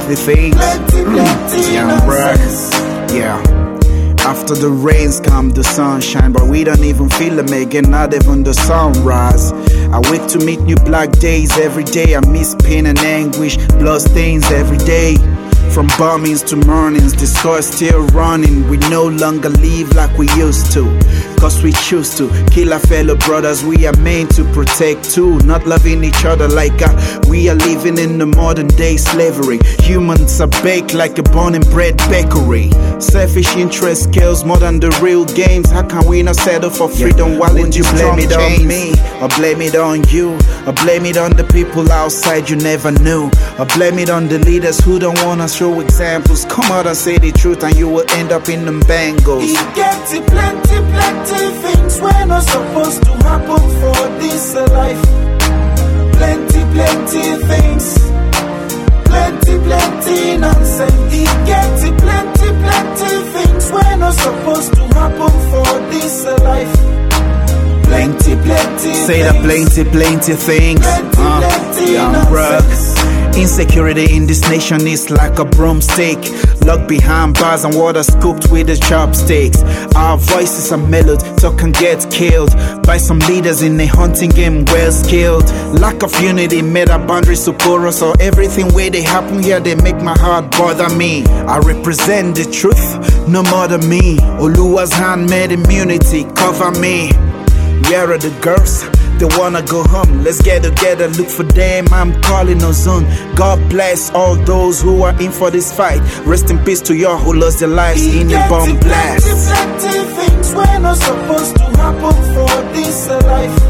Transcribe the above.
plenty things. Yeah, bruh. Yeah. After the rains come the sunshine, but we don't even feel it, making not even the sunrise. I wake to meet new black days every day. I miss pain and anguish, blood stains every day. From bombings to mornings, the score's still running. We no longer live like we used to, cause we choose to kill our fellow brothers we are meant to protect too. Not loving each other like we are living in the modern day slavery. Humans are baked like a born and bred bakery. Selfish interest kills more than the real games. How can we not settle for freedom while in you blame it on me, or blame it on you, or blame it on the people outside you never knew, or blame it on the leaders who don't wanna show examples? Come out and say the truth and you will end up in them bangles. It gets plenty things we're not supposed to happen for this life. Plenty things, plenty nonsense. It gets plenty things we're not supposed to happen for this life. Plenty say the plenty things. Young bruh. Insecurity in this nation is like a broomstick, locked behind bars and water scooped with the chopsticks. Our voices are mellowed, so can get killed by some leaders in a hunting game well skilled. Lack of unity made our boundaries so porous, so everything where they happen here they make my heart bother me. I represent the truth, no more than me. Oluwa's handmade immunity cover me. Where are the girls? They wanna go home, let's get together, look for them, I'm calling on soon. God bless all those who are in for this fight. Rest in peace to y'all who lost their lives in a bomb blast. Plenty things we're not supposed to happen for this life.